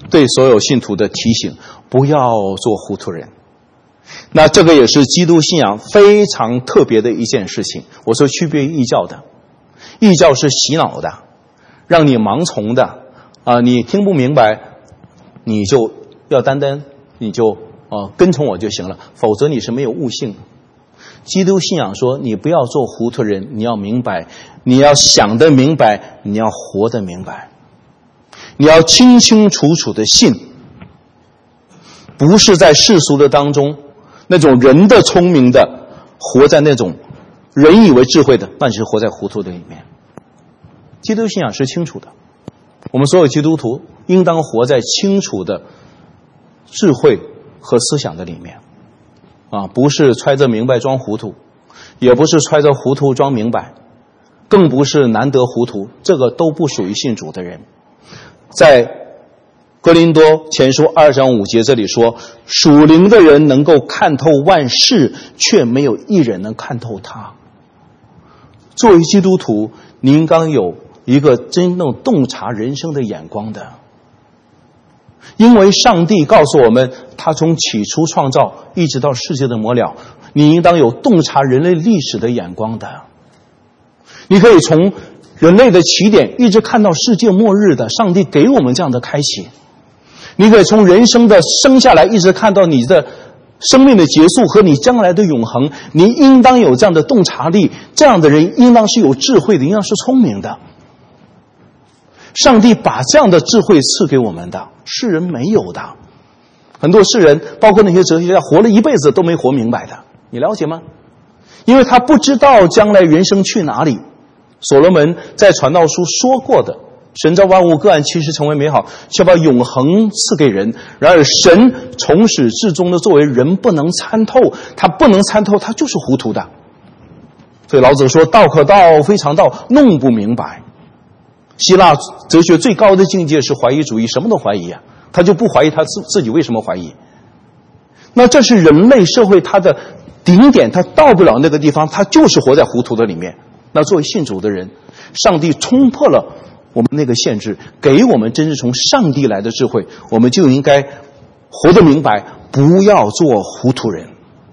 对所有信徒的提醒，不要做糊涂人。那这个也是基督信仰非常特别的一件事情。我说区别于异教的，异教是洗脑的，让你盲从的你听不明白，你就要单单你就跟从我就行了，否则你是没有悟性的。基督信仰说，你不要做糊涂人，你要明白，你要想得明白，你要活得明白，你要清清楚楚的信，不是在世俗的当中那种人的聪明的，活在那种人以为智慧的，但是活在糊涂的里面。基督信仰是清楚的，我们所有基督徒应当活在清楚的智慧和思想的里面不是揣着明白装糊涂，也不是揣着糊涂装明白，更不是难得糊涂，这个都不属于信主的人。在哥林多前书2章5节这里说，属灵的人能够看透万事，却没有一人能看透他。作为基督徒，你应当有一个真正洞察人生的眼光的，因为上帝告诉我们，他从起初创造一直到世界的末了，你应当有洞察人类历史的眼光的。你可以从人类的起点一直看到世界末日的，上帝给我们这样的开启。你可以从人生的生下来一直看到你的生命的结束和你将来的永恒，你应当有这样的洞察力，这样的人应当是有智慧的，应当是聪明的。上帝把这样的智慧赐给我们的，世人没有的。很多世人，包括那些哲学家，活了一辈子都没活明白的，你了解吗？因为他不知道将来人生去哪里。所罗门在传道书说过的，神造万物各按其时成为美好，却把永恒赐给人。然而神从始至终的作为，人不能参透，他不能参透，他就是糊涂的。所以老子说，道可道非常道，弄不明白。希腊哲学最高的境界是怀疑主义，什么都怀疑他就不怀疑他自己为什么怀疑。那这是人类社会它的顶点，他到不了那个地方，他就是活在糊涂的里面。那作为信主的人，上帝冲破了我们那个限制，给我们真是从上帝来的智慧，我们就应该活得明白，不要做糊涂人。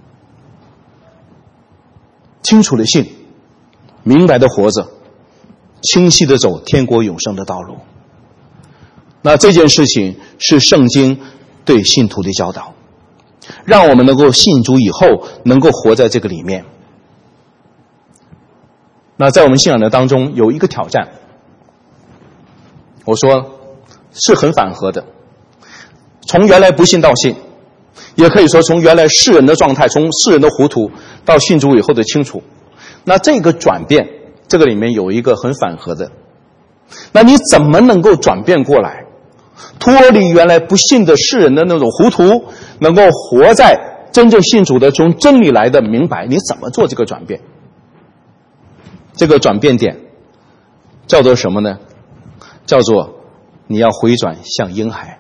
清楚的信，明白的活着，清晰的走天国永生的道路。那这件事情是圣经对信徒的教导，让我们能够信主以后能够活在这个里面。那在我们信仰的当中有一个挑战，我说是很反合的，从原来不信到信，也可以说从原来世人的状态，从世人的糊涂到信主以后的清楚。那这个转变，这个里面有一个很反合的，那你怎么能够转变过来，脱离原来不信的世人的那种糊涂，能够活在真正信主的从真理来的明白，你怎么做这个转变？这个转变点叫做什么呢？叫做你要回转向婴孩。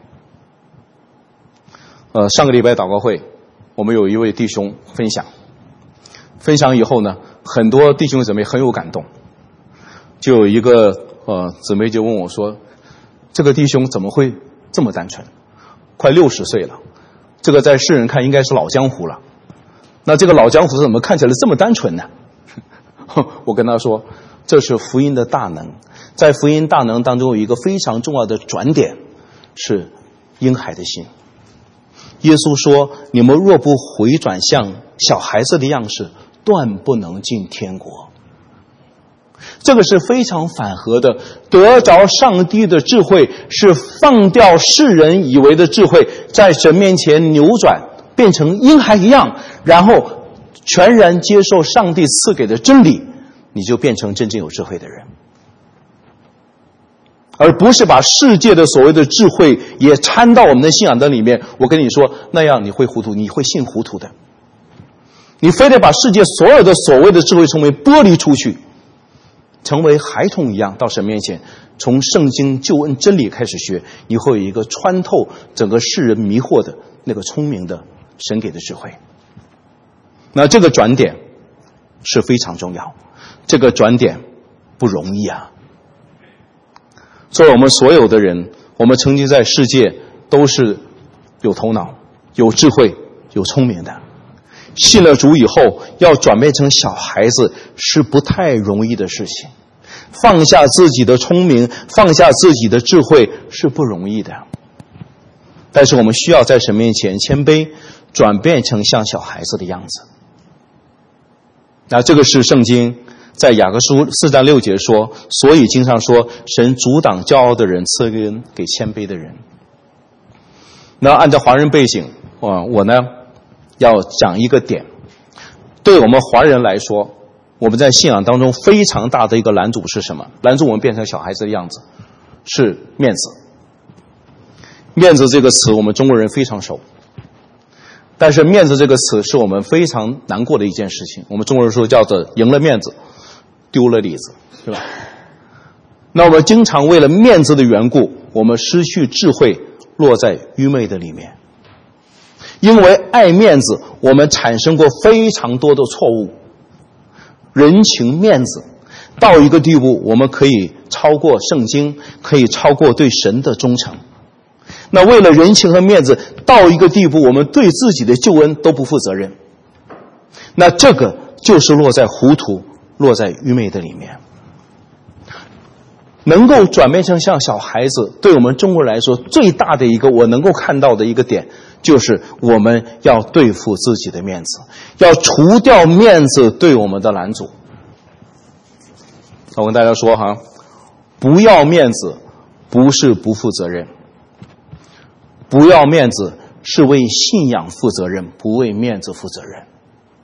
上个礼拜祷告会，我们有一位弟兄分享以后呢，很多弟兄姊妹很有感动。就有一个姊妹就问我说，这个弟兄怎么会这么单纯，快60岁了，这个在世人看应该是老江湖了，那这个老江湖怎么看起来这么单纯呢？我跟他说，这是福音的大能，在福音大能当中有一个非常重要的转点，是婴孩的心。耶稣说，你们若不回转向小孩子的样式，断不能进天国。这个是非常反合的，得着上帝的智慧是放掉世人以为的智慧，在神面前扭转，变成婴孩一样，然后全然接受上帝赐给的真理，你就变成真正有智慧的人，而不是把世界的所谓的智慧也掺到我们的信仰的里面。我跟你说，那样你会糊涂，你会信糊涂的。你非得把世界所有的所谓的智慧聪明剥离出去，成为孩童一样到神面前，从圣经救恩真理开始学，你会有一个穿透整个世人迷惑的那个聪明的神给的智慧。那这个转点是非常重要，这个转点不容易啊。作为我们所有的人，我们曾经在世界都是有头脑、有智慧、有聪明的。信了主以后，要转变成小孩子是不太容易的事情。放下自己的聪明，放下自己的智慧是不容易的。但是我们需要在神面前谦卑，转变成像小孩子的样子。那这个是圣经在雅各书4章6节说，所以经上说，神阻挡骄傲的人，赐恩给谦卑的人。那按照华人背景，我呢要讲一个点，对我们华人来说，我们在信仰当中非常大的一个拦阻是什么？拦阻我们变成小孩子的样子，是面子。面子这个词我们中国人非常熟，但是面子这个词是我们非常难过的一件事情。我们中国人说叫做赢了面子，丢了里子，对吧？那我们经常为了面子的缘故，我们失去智慧，落在愚昧的里面。因为爱面子，我们产生过非常多的错误。人情面子到一个地步，我们可以超过圣经，可以超过对神的忠诚。那为了人情和面子到一个地步，我们对自己的救恩都不负责任。那这个就是落在糊涂，落在愚昧的里面。能够转变成像小孩子，对我们中国人来说最大的一个我能够看到的一个点，就是我们要对付自己的面子，要除掉面子对我们的拦阻。我跟大家说哈，不要面子不是不负责任，不要面子是为信仰负责任，不为面子负责任。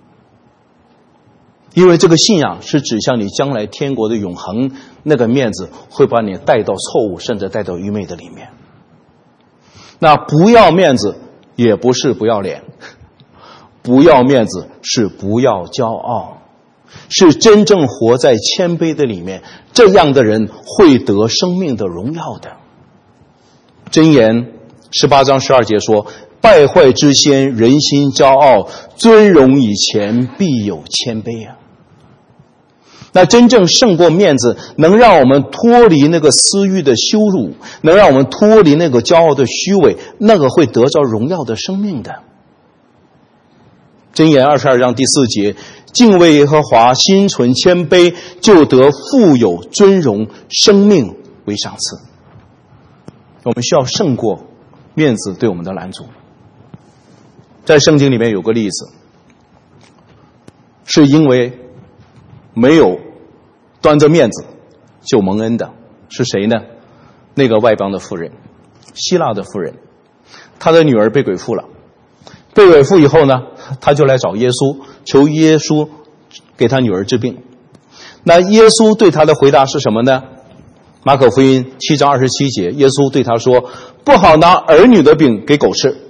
因为这个信仰是指向你将来天国的永恒，那个面子会把你带到错误，甚至带到愚昧的里面。那不要面子也不是不要脸，不要面子是不要骄傲，是真正活在谦卑的里面，这样的人会得生命的荣耀的。箴言18章12节说，败坏之先人心骄傲，尊荣以前必有谦卑啊。那真正胜过面子，能让我们脱离那个私欲的羞辱，能让我们脱离那个骄傲的虚伪，那个会得着荣耀的生命的。箴言22章第4节，敬畏耶和华，心存谦卑，就得富有尊荣，生命为赏赐。我们需要胜过面子对我们的拦阻。在圣经里面有个例子，是因为没有端着面子就蒙恩的，是谁呢？那个外邦的妇人，希腊的妇人，她的女儿被鬼附了。被鬼附以后呢，她就来找耶稣，求耶稣给她女儿治病。那耶稣对她的回答是什么呢？马可福音7章27节，耶稣对她说，不好拿儿女的饼给狗吃。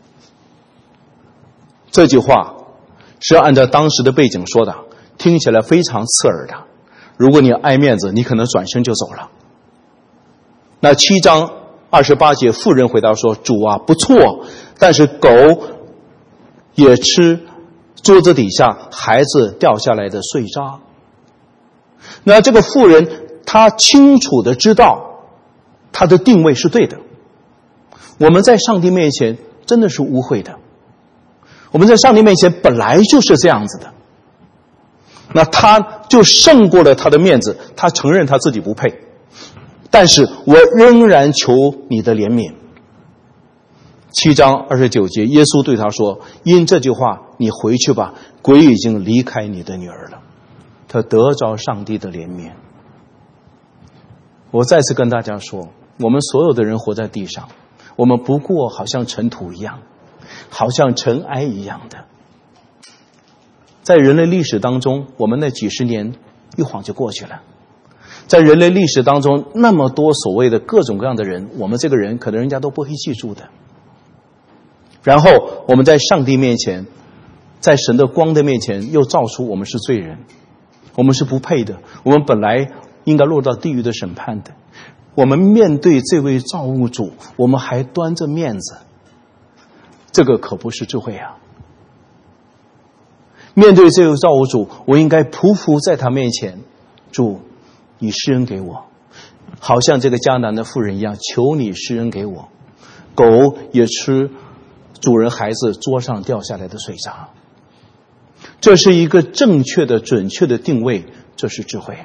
这句话是按照当时的背景说的，听起来非常刺耳的。如果你爱面子，你可能转身就走了。那7章28节，妇人回答说，主啊，不错，但是狗也吃桌子底下孩子掉下来的碎渣。那这个妇人她清楚的知道她的定位是对的。我们在上帝面前真的是污秽的，我们在上帝面前本来就是这样子的。那他就胜过了他的面子，他承认他自己不配，但是我仍然求你的怜悯。7章29节，耶稣对他说，因这句话你回去吧，鬼已经离开你的女儿了。他得着上帝的怜悯。我再次跟大家说，我们所有的人活在地上，我们不过好像尘土一样，好像尘埃一样的。在人类历史当中，我们那几十年一晃就过去了。在人类历史当中，那么多所谓的各种各样的人，我们这个人可能人家都不会记住的。然后我们在上帝面前，在神的光的面前，又照出我们是罪人，我们是不配的，我们本来应该落到地狱的审判的。我们面对这位造物主，我们还端着面子，这个可不是智慧啊。面对这位造物主，我应该匍匐在他面前，主，你施恩给我，好像这个迦南的妇人一样，求你施恩给我。 狗也吃主人孩子桌上掉下来的水渣。这是一个正确的、准确的定位，这是智慧。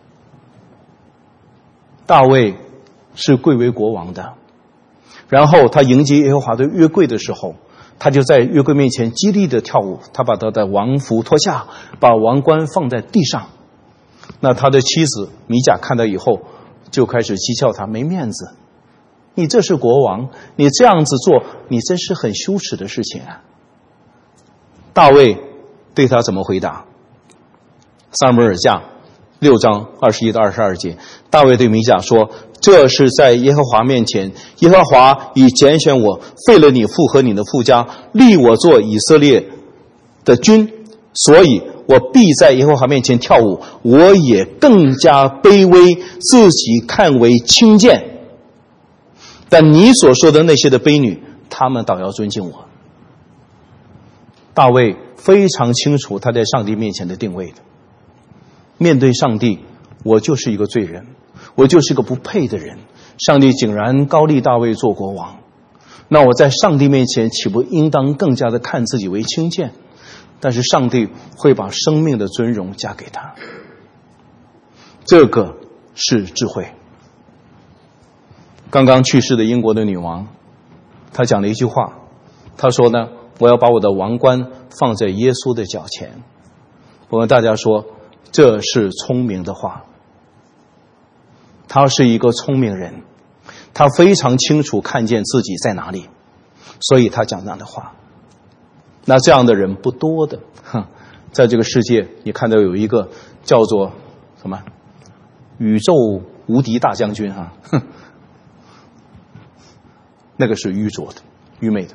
大卫是贵为国王的，然后他迎接耶和华的约柜的时候，他就在约柜面前激励的跳舞，他把他的王服脱下，把王冠放在地上。那他的妻子米甲看到以后，就开始讥笑他没面子，你这是国王，你这样子做，你真是很羞耻的事情啊。大卫对他怎么回答？撒母耳记6章21到22节，大卫对米甲说，这是在耶和华面前，耶和华已拣选我，废了你父和你的父家，立我做以色列的君，所以我必在耶和华面前跳舞，我也更加卑微，自己看为轻贱。但你所说的那些的卑女，他们倒要尊敬我。大卫非常清楚他在上帝面前的定位的。面对上帝，我就是一个罪人，我就是个不配的人，上帝竟然高立大卫做国王，那我在上帝面前岂不应当更加的看自己为轻贱？但是上帝会把生命的尊荣加给他，这个是智慧。刚刚去世的英国的女王，她讲了一句话，她说呢，我要把我的王冠放在耶稣的脚前。我跟大家说，这是聪明的话。他是一个聪明人，他非常清楚看见自己在哪里，所以他讲那样的话。那这样的人不多的，在这个世界你看到有一个叫做什么宇宙无敌大将军啊，那个是愚拙的、愚昧的。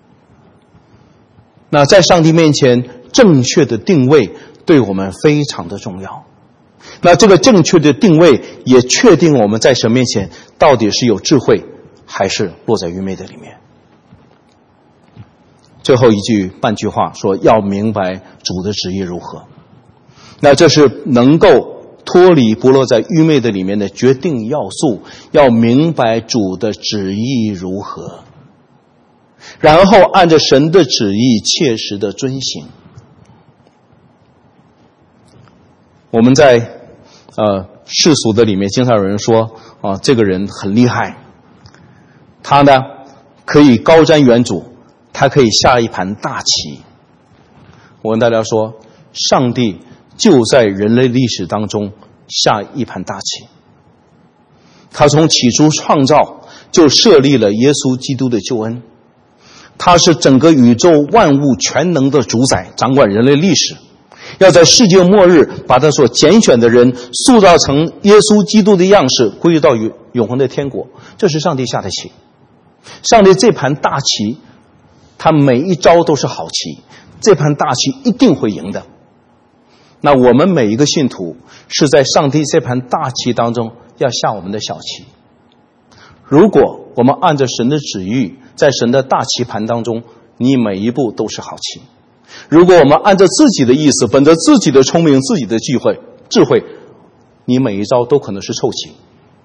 那在上帝面前正确的定位对我们非常的重要。那这个正确的定位也确定我们在神面前到底是有智慧还是落在愚昧的里面。最后一句半句话说，要明白主的旨意如何。那这是能够脱离不落在愚昧的里面的决定要素，要明白主的旨意如何，然后按着神的旨意切实的遵行。我们在世俗的里面经常有人说这个人很厉害，他呢可以高瞻远瞩，他可以下一盘大棋。我跟大家说，上帝就在人类历史当中下一盘大棋。他从起初创造就设立了耶稣基督的救恩，他是整个宇宙万物全能的主宰，掌管人类历史，要在世界末日把他所拣选的人塑造成耶稣基督的样式，归到永恒的天国。这是上帝下的棋。上帝这盘大棋，他每一招都是好棋，这盘大棋一定会赢的。那我们每一个信徒是在上帝这盘大棋当中要下我们的小棋。如果我们按照神的旨意，在神的大棋盘当中，你每一步都是好棋。如果我们按照自己的意思，本着自己的聪明、自己的智慧，你每一招都可能是臭棋。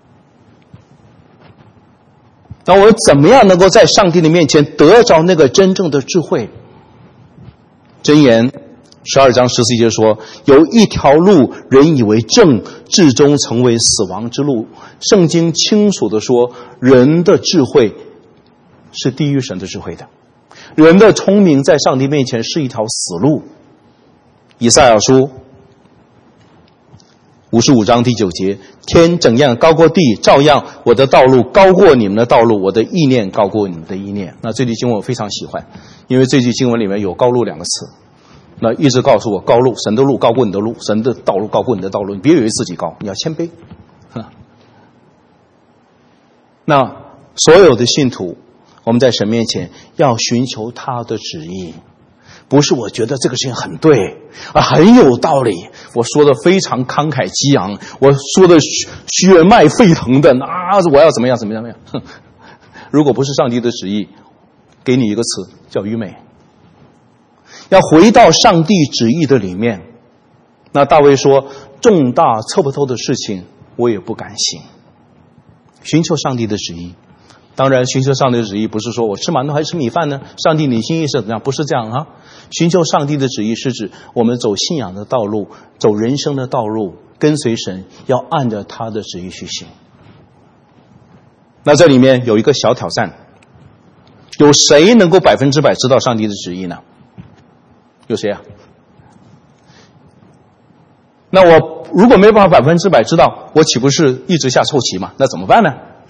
那我怎么样能够在上帝的面前得着那个真正的智慧？箴言12章14节说，有一条路人以为正，至终成为死亡之路。圣经清楚地说，人的智慧是低于神的智慧的，人的聪明在上帝面前是一条死路。以赛亚书55章第9节，天怎样高过地，照样我的道路高过你们的道路，我的意念高过你们的意念。那这句经文我非常喜欢，因为这句经文里面有高路两个词，那一直告诉我高路，神的路高过你的路，神的道路高过你的道路，你别以为自己高，你要谦卑。那所有的信徒，我们在神面前要寻求他的旨意，不是我觉得这个事情很对很有道理，我说的非常慷慨激昂，我说的血脉沸腾的我要怎么样怎么样。如果不是上帝的旨意，给你一个词叫愚昧。要回到上帝旨意的里面。那大卫说，重大测不透的事情我也不敢行。寻求上帝的旨意， 当然，寻求上帝的旨意不是说我吃馒头还是吃米饭呢？上帝你心意是怎么样？不是这样啊！寻求上帝的旨意是指我们走信仰的道路，走人生的道路，跟随神，要按照他的旨意去行。那这里面有一个小挑战，有谁能够100%知道上帝的旨意呢？有谁啊？那我如果没办法100%知道，我岂不是一直下臭棋吗？那怎么办呢？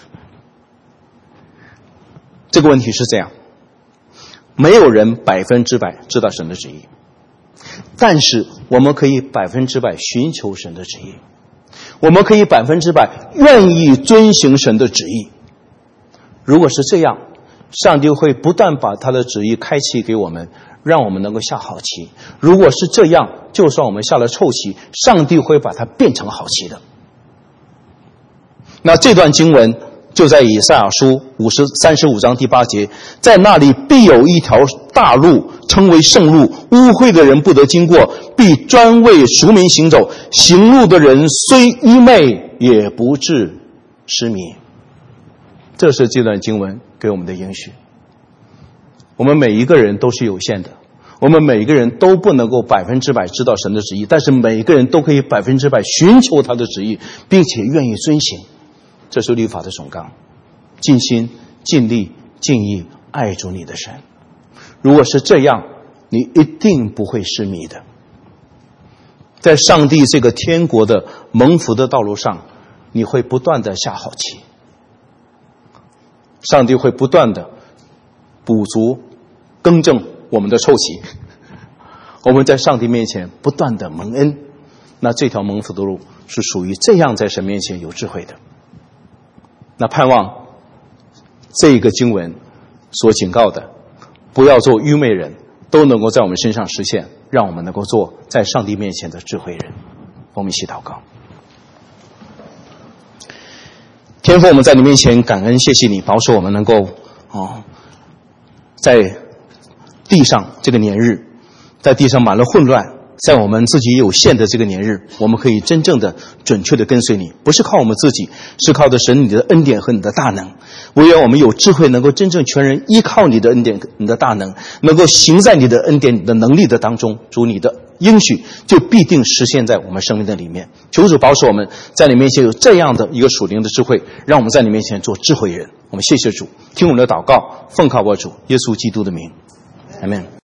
这个问题是这样，没有人100%知道神的旨意，但是我们可以100%寻求神的旨意，我们可以100%愿意遵行神的旨意。如果是这样，上帝会不断把他的旨意开启给我们，让我们能够下好棋。如果是这样，就算我们下了臭棋，上帝会把它变成好棋的。那这段经文就在以赛亚书35章第8节，在那里必有一条大路，称为圣路，污秽的人不得经过，必专为赎民行走，行路的人虽愚昧，也不致失迷。这是这段经文给我们的应许。我们每一个人都是有限的，我们每一个人都不能够100%知道神的旨意，但是每一个人都可以100%寻求他的旨意，并且愿意遵行。这是律法的总纲，尽心尽力尽意爱主你的神。如果是这样，你一定不会失迷的。在上帝这个天国的蒙福的道路上，你会不断的下好棋，上帝会不断的补足更正我们的臭棋，我们在上帝面前不断的蒙恩。那这条蒙福的路是属于这样在神面前有智慧的。那盼望这个经文所警告的，不要做愚昧人，都能够在我们身上实现，让我们能够做在上帝面前的智慧人。我们一起祷告。天父，我们在你面前感恩，谢谢你保守我们能够在地上这个年日，在地上满了混乱，在我们自己有限的这个年日，我们可以真正的准确的跟随你，不是靠我们自己，是靠着神你的恩典和你的大能。唯愿我们有智慧，能够真正全人依靠你的恩典你的大能，能够行在你的恩典你的能力的当中。主，你的应许就必定实现在我们生命的里面。求主保守我们在你面前有这样的一个属灵的智慧，让我们在你面前做智慧人。我们谢谢主，听我们的祷告，奉靠我主耶稣基督的名，阿们。